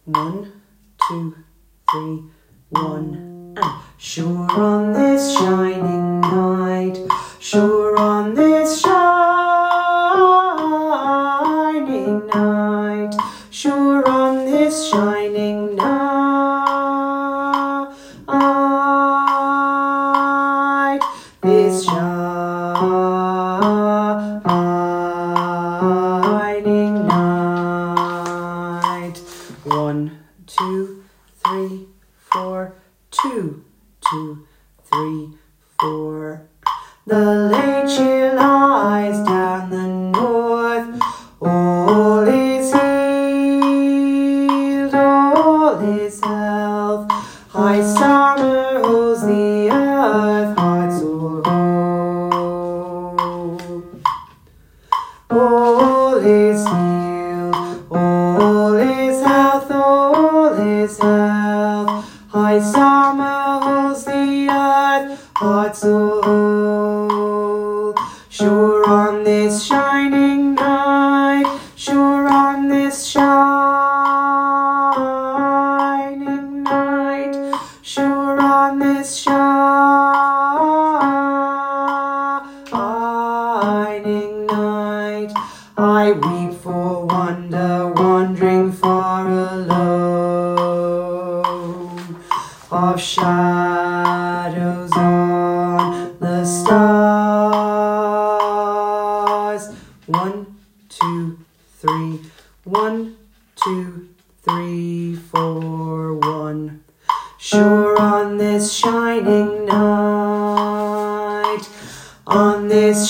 1, 2, 3, 1, and sure on this shining night, sure on this shining night, sure on this shining night, this shining night. 1, 2, 3, 4, 2, 2, 3, 4. The late chill lies down the north. All is healed, all is health. High summer rules the earth, hearts all whole. All is healed, all is health, all is health. High summer holds the earth, hearts all whole. Sure on this shining night, sure on this shining night, sure on this shining night. I weep for wonder, wandering far alone, of shadows on the stars. 1, 2, 3, 1, 2, 3, 4, 1. Sure on this shining night, on this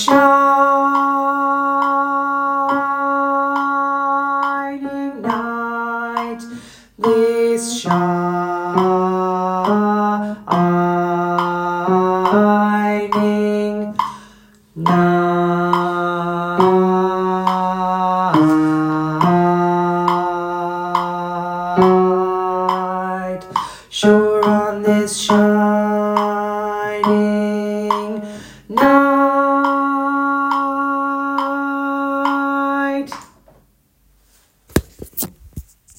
shining night, this shining